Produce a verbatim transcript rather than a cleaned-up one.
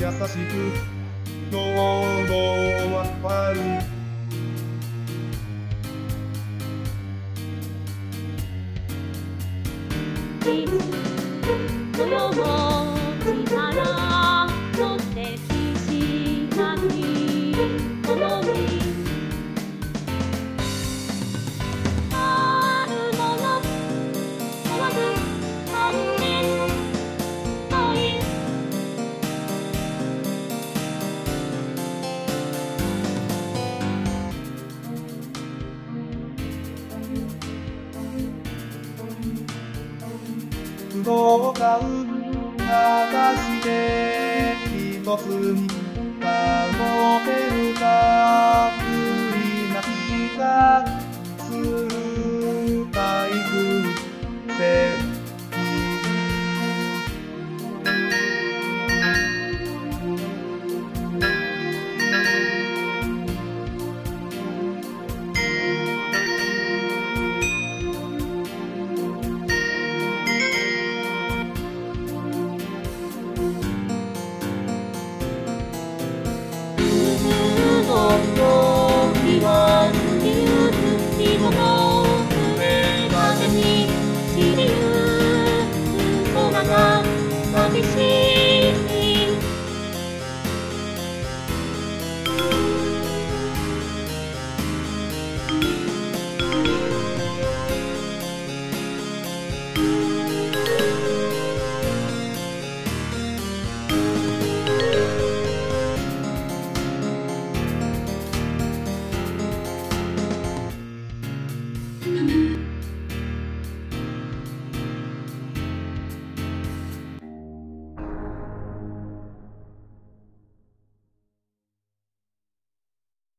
しくどうもわかるそよも力そして必死なに好みあるもの問わず本人の意動画流して一つに保てるか不意な気が